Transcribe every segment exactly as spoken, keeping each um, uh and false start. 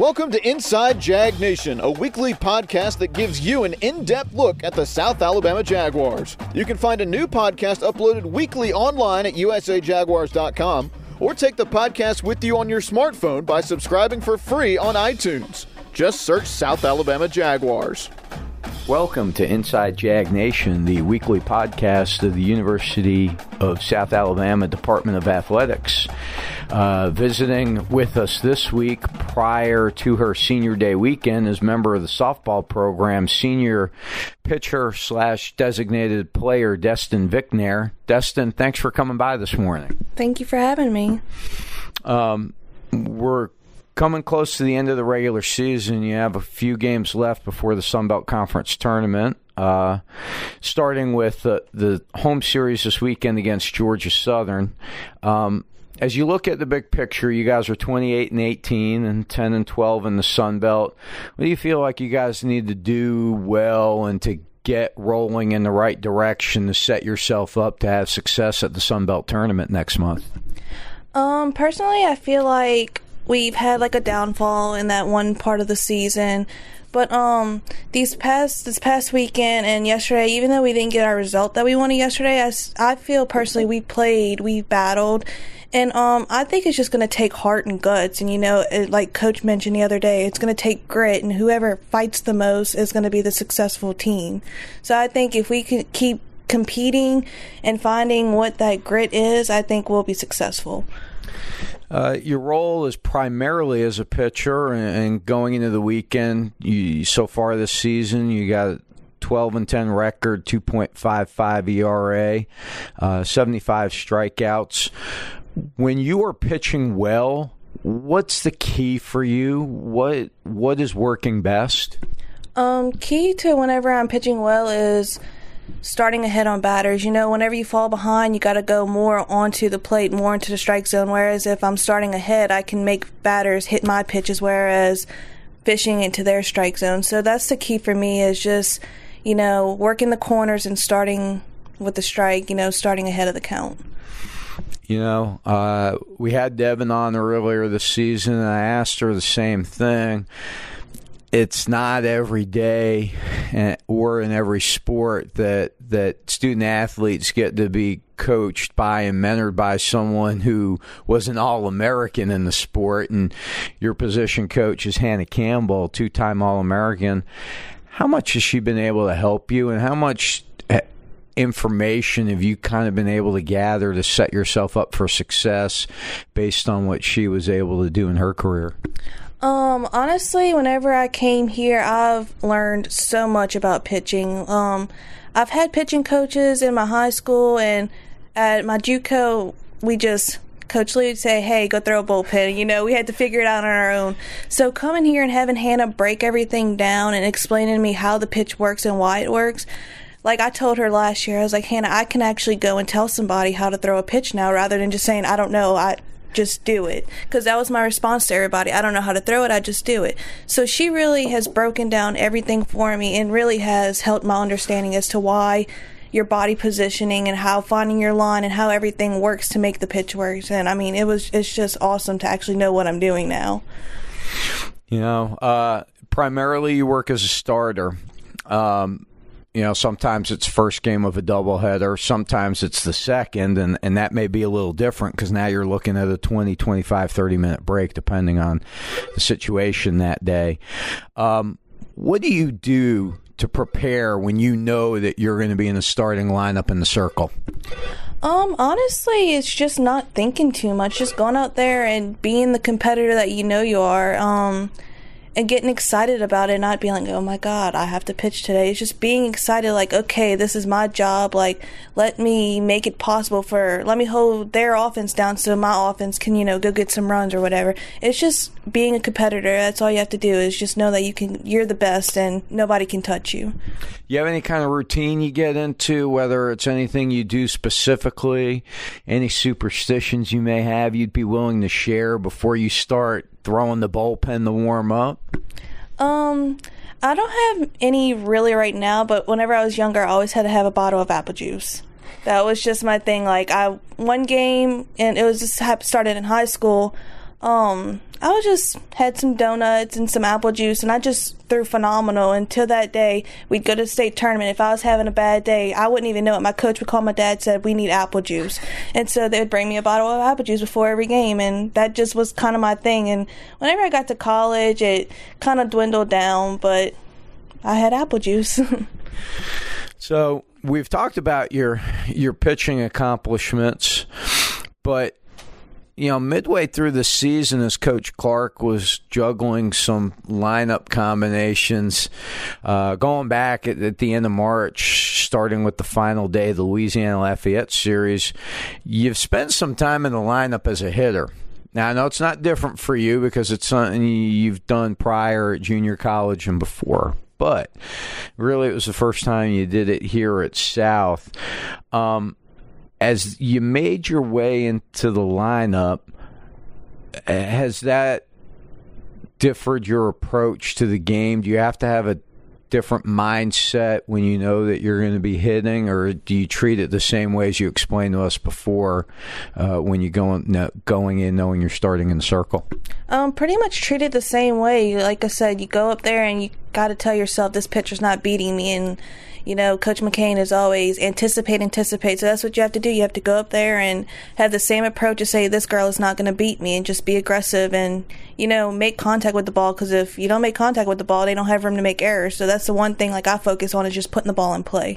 Welcome to Inside Jag Nation, a weekly podcast that gives you an in-depth look at the South Alabama Jaguars. You can find a new podcast uploaded weekly online at u s a jaguars dot com, or take the podcast with you on your smartphone by subscribing for free on iTunes. Just search South Alabama Jaguars. Welcome to Inside Jag Nation, the weekly podcast of the University of South Alabama Department of Athletics. Uh, visiting with us this week prior to her Senior Day weekend is member of the softball program, senior pitcher slash designated player Destin Vicknair. Destin, thanks for coming by this morning. Thank you for having me. Um, we're coming close to the end of the regular season. You have a few games left before the Sun Belt Conference tournament. Uh, starting with uh, the home series this weekend against Georgia Southern. Um, as you look at the big picture, you guys are twenty-eight and eighteen and ten and twelve in the Sun Belt. What do you feel like you guys need to do well and to get rolling in the right direction to set yourself up to have success at the Sun Belt tournament next month? Um, personally, I feel like we've had like a downfall in that one part of the season, but um, these past this past weekend and yesterday, even though we didn't get our result that we wanted yesterday, I, I feel personally we played, we battled, and um, I think it's just going to take heart and guts. And you know, it, like Coach mentioned the other day, it's going to take grit, and whoever fights the most is going to be the successful team. So I think if we can keep competing and finding what that grit is, I think we'll be successful. Uh, your role is primarily as a pitcher, and, and going into the weekend, you, so far this season, you got a twelve and ten record, two point five five E R A, uh, seventy-five strikeouts. When you are pitching well, what's the key for you? What what is working best? Um, key to whenever I'm pitching well is starting ahead on batters. You know, whenever you fall behind, you got to go more onto the plate, more into the strike zone. Whereas if I'm starting ahead, I can make batters hit my pitches, whereas fishing into their strike zone. So that's the key for me, is just, you know, working the corners and starting with the strike, you know, starting ahead of the count. You know, uh, we had Devin on earlier this season, and I asked her the same thing. It's not every day or in every sport that that student athletes get to be coached by and mentored by someone who was an All-American in the sport. And your position coach is Hannah Campbell, two-time All-American. How much has she been able to help you, and how much information have you kind of been able to gather to set yourself up for success based on what she was able to do in her career? Um, honestly, whenever I came here, I've learned so much about pitching. Um, I've had pitching coaches in my high school, and at my JUCO, we just, Coach Lee would say, hey, go throw a bullpen. You know, we had to figure it out on our own. So coming here and having Hannah break everything down and explaining to me how the pitch works and why it works, like I told her last year, I was like, Hannah, I can actually go and tell somebody how to throw a pitch now, rather than just saying, I don't know, I just do it. Because that was my response to everybody. I don't know how to throw it, I just do it. So she really has broken down everything for me and really has helped my understanding as to why your body positioning and how finding your line and how everything works to make the pitch work. And I mean, it was it's just awesome to actually know what I'm doing now. You know, uh, primarily you work as a starter. Um You know, sometimes it's first game of a doubleheader, sometimes it's the second, and, and that may be a little different because now you're looking at a twenty, twenty-five, thirty-minute break depending on the situation that day. Um, what do you do to prepare when you know that you're going to be in the starting lineup in the circle? Um, honestly, it's just not thinking too much, just going out there and being the competitor that you know you are. Um And getting excited about it, not being like, oh my God, I have to pitch today. It's just being excited, like, okay, this is my job. Like, let me make it possible for, let me hold their offense down so my offense can, you know, go get some runs or whatever. It's just being a competitor. That's all you have to do, is just know that you can, you're the best and nobody can touch you. You have any kind of routine you get into, whether it's anything you do specifically, any superstitions you may have you'd be willing to share before you start throwing the bullpen to warm up? Um, I don't have any really right now, but whenever I was younger, I always had to have a bottle of apple juice. That was just my thing. Like, I one game, and it was just started in high school. Um, I was just had some donuts and some apple juice, and I just threw phenomenal until that day. We'd go to the state tournament. If I was having a bad day, I wouldn't even know it. My coach would call my dad, said, we need apple juice. And so they would bring me a bottle of apple juice before every game, and that just was kind of my thing. And whenever I got to college, it kind of dwindled down, but I had apple juice. So we've talked about your your pitching accomplishments, but you know, midway through the season, as Coach Clark was juggling some lineup combinations, uh, going back at, at the end of March, starting with the final day of the Louisiana Lafayette series, you've spent some time in the lineup as a hitter. Now, I know it's not different for you because it's something you've done prior at junior college and before, but really it was the first time you did it here at South. Um, as you made your way into the lineup, has that differed your approach to the game? Do you have to have a different mindset when you know that you're going to be hitting, or do you treat it the same way as you explained to us before uh, when you go in, going in knowing you're starting in the circle? Um, pretty much treat it the same way. Like I said, you go up there and you got to tell yourself this pitcher's not beating me, and you know, Coach McCain is always anticipate, anticipate. So that's what you have to do. You have to go up there and have the same approach to say, this girl is not going to beat me, and just be aggressive and, you know, make contact with the ball. Because if you don't make contact with the ball, they don't have room to make errors. So that's the one thing like I focus on, is just putting the ball in play.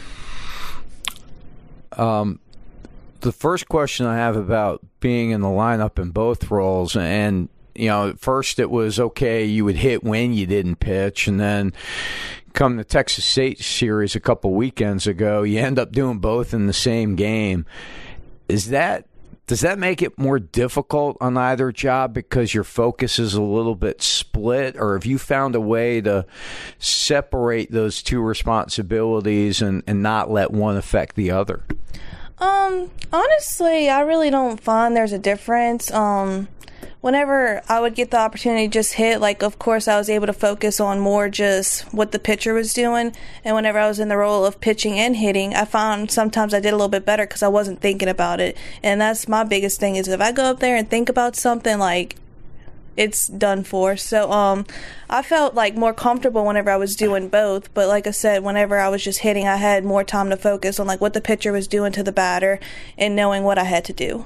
Um, the first question I have about being in the lineup in both roles, and you know, at first it was okay, you would hit when you didn't pitch, and then come the Texas State series a couple weekends ago, you end up doing both in the same game. Is that does that make it more difficult on either job because your focus is a little bit split, or have you found a way to separate those two responsibilities and, and not let one affect the other? Um, honestly, I really don't find there's a difference. Um, Whenever I would get the opportunity to just hit, like, of course, I was able to focus on more just what the pitcher was doing. And whenever I was in the role of pitching and hitting, I found sometimes I did a little bit better because I wasn't thinking about it. And that's my biggest thing, is if I go up there and think about something, like, it's done for. So um, I felt, like, more comfortable whenever I was doing both. But like I said, whenever I was just hitting, I had more time to focus on, like, what the pitcher was doing to the batter and knowing what I had to do.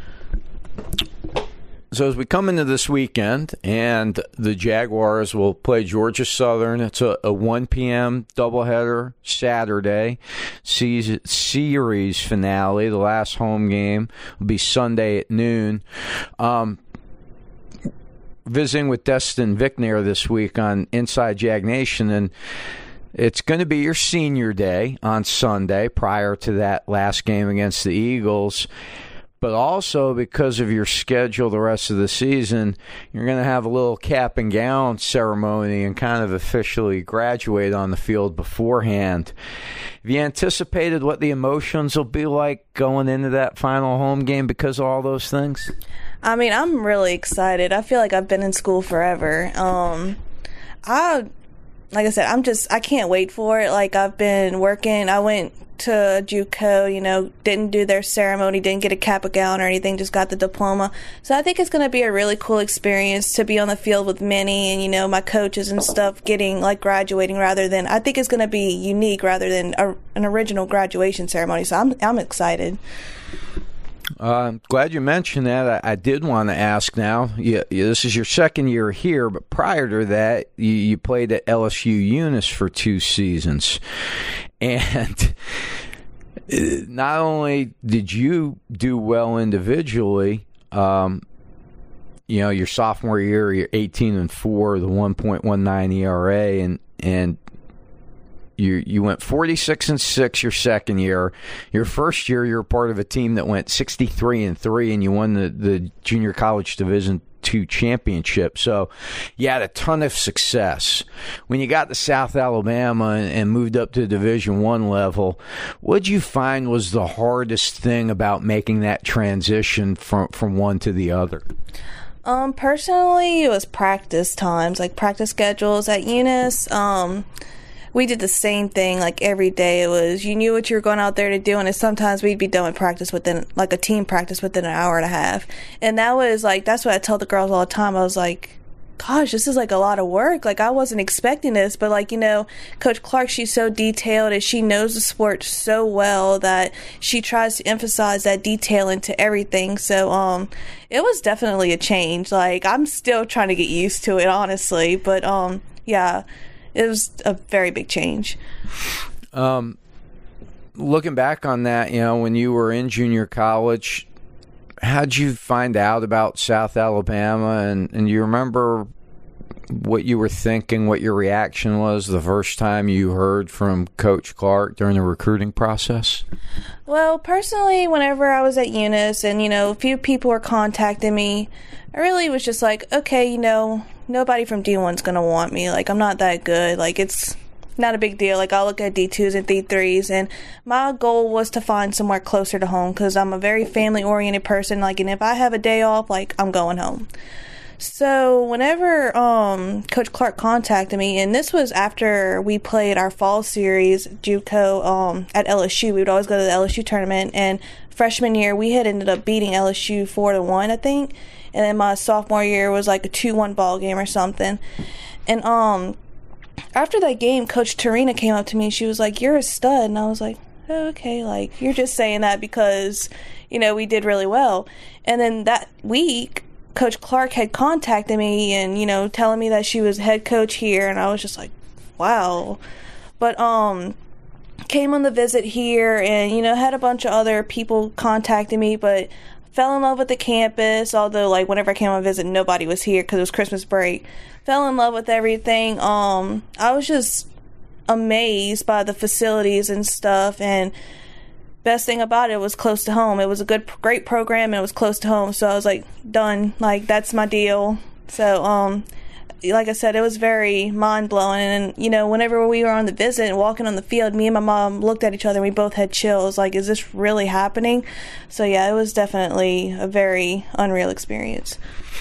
So as we come into this weekend, and the Jaguars will play Georgia Southern, it's a, a one p.m. doubleheader Saturday. Season, series finale, the last home game, will be Sunday at noon. Um, visiting with Destin Vicknair this week on Inside Jag Nation, and it's going to be your senior day on Sunday prior to that last game against the Eagles. But also, because of your schedule the rest of the season, you're going to have a little cap and gown ceremony and kind of officially graduate on the field beforehand. Have you anticipated what the emotions will be like going into that final home game because of all those things? I mean, I'm really excited. I feel like I've been in school forever. Um, I, like I said, I'm just, I can't wait for it. Like, I've been working. I went to JUCO, you know, didn't do their ceremony, didn't get a cap and gown or anything, just got the diploma. So I think it's going to be a really cool experience to be on the field with Minnie and, you know, my coaches and stuff getting, like, graduating rather than, I think it's going to be unique rather than a, an original graduation ceremony. So I'm I'm excited. Uh, I'm glad you mentioned that. I, I did want to ask now, you, you, this is your second year here, but prior to that, you, you played at L S U Eunice for two seasons. And not only did you do well individually, um, you know, your sophomore year, you're eighteen and four, the one point one nine E R A, and and you you went forty-six and six your second year. Your first year, you were part of a team that went sixty-three and three, and you won the, the junior college division two championship. So you had a ton of success. When you got to South Alabama and, and moved up to Division One level, what'd you find was the hardest thing about making that transition from, from one to the other? Um, personally, it was practice times, like practice schedules at Eunice. Um, we did the same thing, like, every day. It was, you knew what you were going out there to do, and sometimes we'd be done with practice within, like, a team practice within an hour and a half. And that was, like, that's what I tell the girls all the time. I was like, gosh, this is, like, a lot of work. Like, I wasn't expecting this, but, like, you know, Coach Clark, she's so detailed, and she knows the sport so well that she tries to emphasize that detail into everything. So, um, it was definitely a change. Like, I'm still trying to get used to it, honestly, but, um, yeah, it was a very big change. Um, looking back on that, you know, when you were in junior college, how'd you find out about South Alabama, and, and you remember what you were thinking, what your reaction was the first time you heard from Coach Clark during the recruiting process? Well, personally, whenever I was at Eunice and, you know, a few people were contacting me, I really was just like, okay, you know, nobody from D one's going to want me. Like, I'm not that good. Like, it's not a big deal. Like, I'll look at D twos and D threes, and my goal was to find somewhere closer to home because I'm a very family-oriented person. Like, and if I have a day off, like, I'm going home. So whenever um, Coach Clark contacted me, and this was after we played our fall series, JUCO, um, at L S U. We would always go to the L S U tournament, and freshman year, we had ended up beating L S U four to one, I think, and then my sophomore year was like a two one ball game or something. And um, after that game, Coach Tarina came up to me, and she was like, "You're a stud," and I was like, oh, okay, like, you're just saying that because, you know, we did really well. And then that week, Coach Clark had contacted me and, you know, telling me that she was head coach here, and I was just like, wow. But um came on the visit here and, you know, had a bunch of other people contacting me, but fell in love with the campus, although, like, whenever I came on a visit, nobody was here because it was Christmas break. Fell in love with everything. Um, I was just amazed by the facilities and stuff, and best thing about it was close to home. It was a good, great program, and it was close to home, so I was like, done. Like, that's my deal. So, um, like I said, it was very mind-blowing, and, you know, whenever we were on the visit and walking on the field, me and my mom looked at each other, and we both had chills, like, is this really happening? So, yeah, it was definitely a very unreal experience.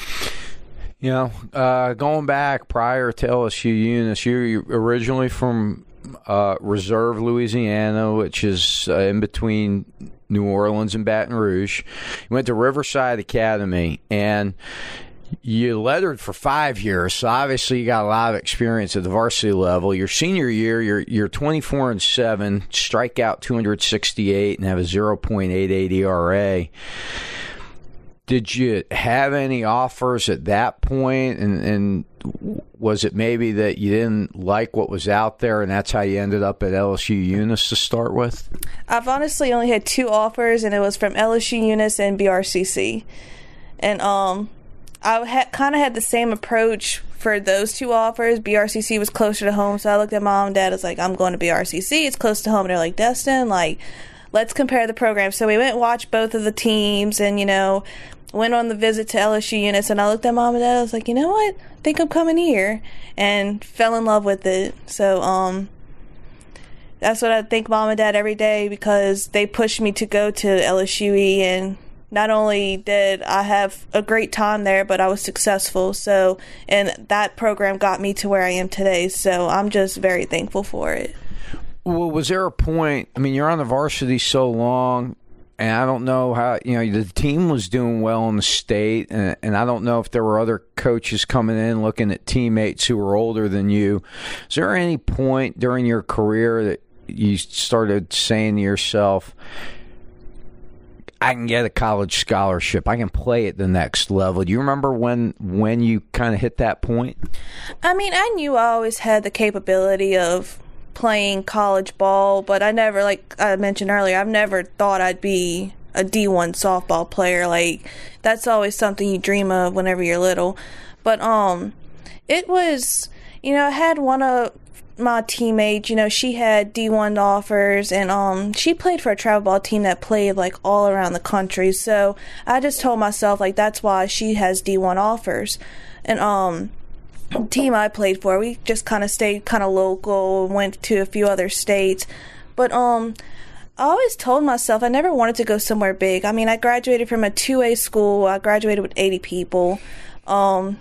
You know, uh, going back prior to L S U Eunice, you're originally from uh, Reserve, Louisiana, which is uh, in between New Orleans and Baton Rouge. You went to Riverside Academy, and you lettered for five years, so obviously you got a lot of experience at the varsity level. Your senior year, you're you're twenty-four and seven, strike out two hundred sixty-eight, and have a zero point eight eight E R A. Did you have any offers at that point, and, and was it maybe that you didn't like what was out there, and that's how you ended up at L S U Eunice to start with? I've honestly only had two offers, and it was from L S U Eunice and B R C C. And um, I had, kind of had the same approach for those two offers. B R C C was closer to home, so I looked at mom and dad. I was like, I'm going to B R C C. It's close to home. And they're like, Destin, like, let's compare the programs. So we went and watched both of the teams, and, you know, went on the visit to L S U Eunice, and I looked at mom and dad. I was like, you know what? I think I'm coming here, and fell in love with it. So um, that's what I thank mom and dad every day, because they pushed me to go to L S U E, and not only did I have a great time there, but I was successful. So, and that program got me to where I am today. So I'm just very thankful for it. Well, was there a point, I mean, you're on the varsity so long, and I don't know how, you know, the team was doing well in the state, and, and I don't know if there were other coaches coming in looking at teammates who were older than you. Is there any point during your career that you started saying to yourself, I can get a college scholarship, I can play at the next level? Do you remember when when you kind of hit that point? I mean, I knew I always had the capability of playing college ball, but I never, like I mentioned earlier, I've never thought I'd be a D one softball player. Like, that's always something you dream of whenever you're little. But um it was, you know, I had one of my teammates, you know, she had D one offers, and um she played for a travel ball team that played like all around the country. So I just told myself, like, that's why she has D one offers. And um team I played for, we just kind of stayed kind of local, went to a few other states. But um I always told myself I never wanted to go somewhere big. I mean, I graduated from a two A school. I graduated with eighty people. um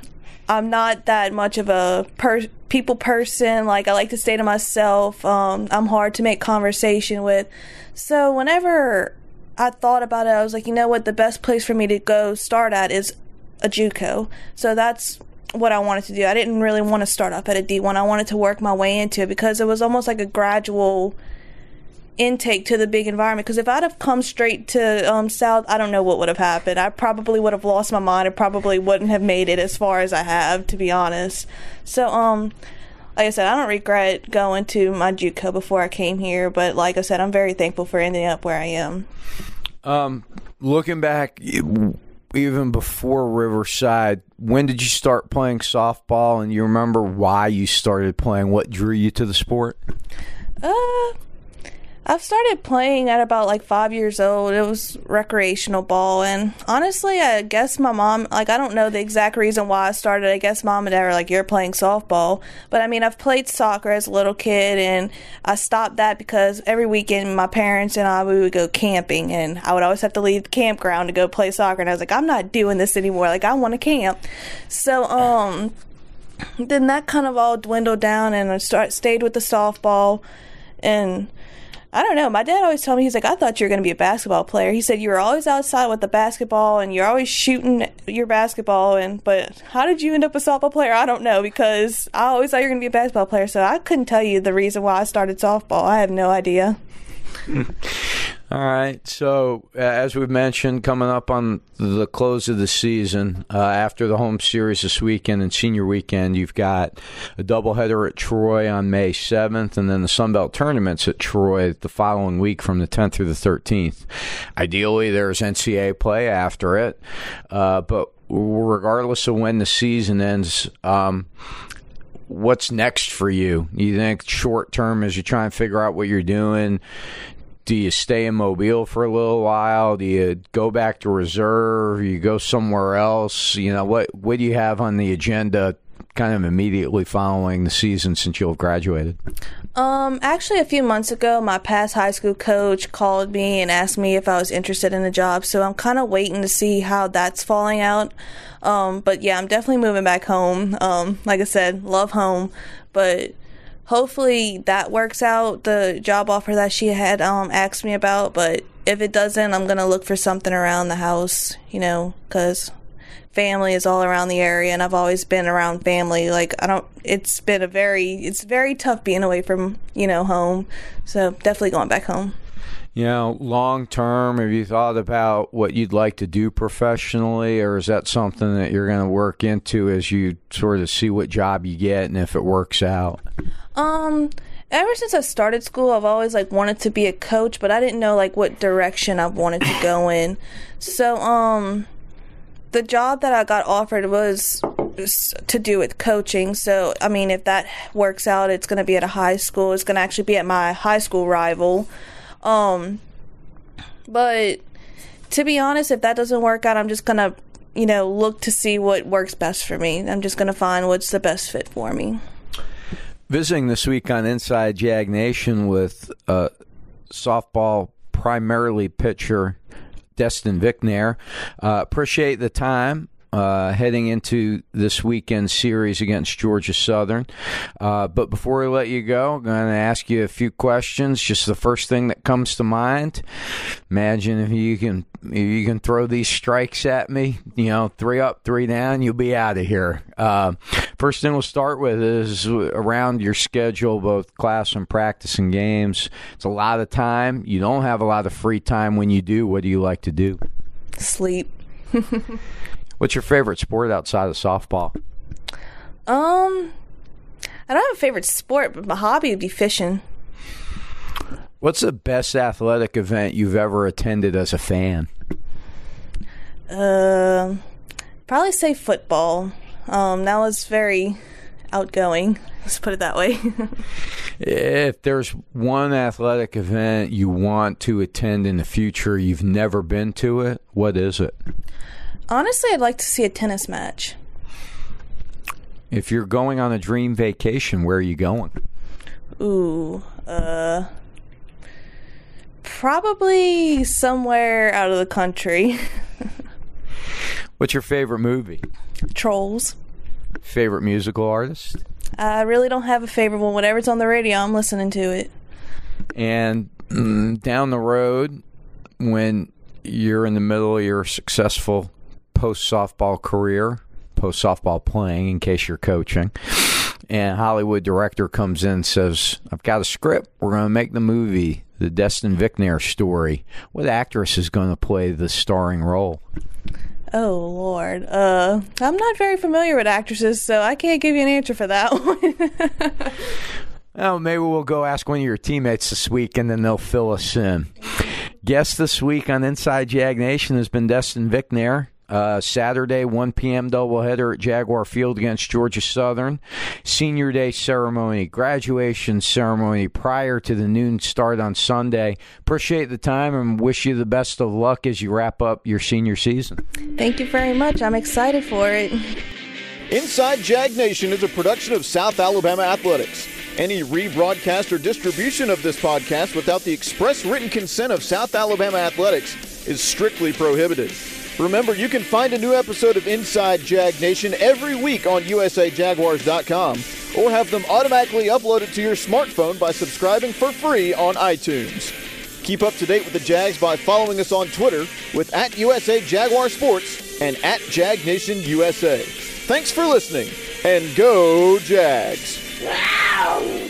I'm not that much of a per- people person. Like, I like to stay to myself. Um, I'm hard to make conversation with. So whenever I thought about it, I was like, you know what? The best place for me to go start at is a JUCO. So that's what I wanted to do. I didn't really want to start up at a D one. I wanted to work my way into it because it was almost like a gradual intake to the big environment. Because if I'd have come straight to um, South, I don't know what would have happened. I probably would have lost my mind. I probably wouldn't have made it as far as I have, to be honest. So, um, like I said, I don't regret going to my JUCO before I came here. But like I said, I'm very thankful for ending up where I am. Um, looking back, even before Riverside, when did you start playing softball? And you remember why you started playing? What drew you to the sport? Uh... I've started playing at about like five years old. It was recreational ball, and honestly, I guess my mom, like, I don't know the exact reason why I started. I guess mom and dad were like, you're playing softball. But I mean, I've played soccer as a little kid, and I stopped that because every weekend my parents and I, we would go camping, and I would always have to leave the campground to go play soccer, and I was like, I'm not doing this anymore. Like, I want to camp. So, um, then that kind of all dwindled down, and I start, stayed with the softball, and I don't know. My dad always told me, he's like, I thought you were going to be a basketball player. He said you were always outside with the basketball and you're always shooting your basketball. And but how did you end up a softball player? I don't know, because I always thought you were going to be a basketball player. So I couldn't tell you the reason why I started softball. I have no idea. All right. So, uh, as we've mentioned, coming up on the close of the season, uh, after the home series this weekend and senior weekend, you've got a doubleheader at Troy on May seventh, and then the Sun Belt tournaments at Troy the following week from the tenth through the thirteenth. Ideally, there's N C double A play after it, uh, but regardless of when the season ends, um, what's next for you? You think short term, as you try and figure out what you're doing, do you stay in Mobile for a little while? Do you go back to reserve? You go somewhere else? You know, what what do you have on the agenda kind of immediately following the season since you'll have graduated? Um, actually, a few months ago, my past high school coach called me and asked me if I was interested in the job. So I'm kind of waiting to see how that's falling out. Um, but yeah, I'm definitely moving back home. Um, like I said, love home, but hopefully that works out, the job offer that she had um, asked me about. But if it doesn't, I'm going to look for something around the house, you know, because family is all around the area, and I've always been around family. Like, I don't, it's been a very, it's very tough being away from, you know, home. So definitely going back home. You know, long term, have you thought about what you'd like to do professionally, or is that something that you're going to work into as you sort of see what job you get and if it works out? Um, ever since I started school, I've always like wanted to be a coach, but I didn't know like what direction I wanted to go in. So, um, the job that I got offered was to do with coaching. So, I mean, if that works out, it's going to be at a high school. It's going to actually be at my high school rival. Um, but to be honest, if that doesn't work out, I'm just going to, you know, look to see what works best for me. I'm just going to find what's the best fit for me. Visiting this week on Inside Jag Nation with uh, softball primarily pitcher Destin Vicnair. Uh, appreciate the time uh, heading into this weekend series against Georgia Southern. Uh, but before I let you go, I'm going to ask you a few questions. Just the first thing that comes to mind. Imagine if you can if you can throw these strikes at me, you know, three up, three down, you'll be out of here. Uh, first thing we'll start with is around your schedule, both class and practice and games. It's a lot of time. You don't have a lot of free time. When you do, what do you like to do? Sleep. What's your favorite sport outside of softball? Um, I don't have a favorite sport, but my hobby would be fishing. What's the best athletic event you've ever attended as a fan? Uh, probably say football. Um, that was very outgoing. Let's put it that way. If there's one athletic event you want to attend in the future, you've never been to it, what is it? Honestly, I'd like to see a tennis match. If you're going on a dream vacation, where are you going? Ooh, uh, probably somewhere out of the country. What's your favorite movie? Trolls. Favorite musical artist? I really don't have a favorite one. Whatever's on the radio, I'm listening to it. And mm, down the road, when you're in the middle of your successful post-softball career, post-softball playing in case you're coaching, and Hollywood director comes in and says, I've got a script. We're going to make the movie, the Destin Vicnair story. What actress is going to play the starring role? Oh, Lord. Uh, I'm not very familiar with actresses, so I can't give you an answer for that one. Well, maybe we'll go ask one of your teammates this week, and then they'll fill us in. Guest this week on Inside Jag Nation has been Destin Vicnair. Uh, Saturday, one p.m. doubleheader at Jaguar Field against Georgia Southern. Senior Day ceremony, graduation ceremony prior to the noon start on Sunday. Appreciate the time and wish you the best of luck as you wrap up your senior season. Thank you very much. I'm excited for it. Inside Jag Nation is a production of South Alabama Athletics. Any rebroadcast or distribution of this podcast without the express written consent of South Alabama Athletics is strictly prohibited. Remember, you can find a new episode of Inside Jag Nation every week on U S A Jaguars dot com or have them automatically uploaded to your smartphone by subscribing for free on iTunes. Keep up to date with the Jags by following us on Twitter with at U S A Jaguar Sports and at Jag Nation U S A. Thanks for listening, and go Jags! Wow.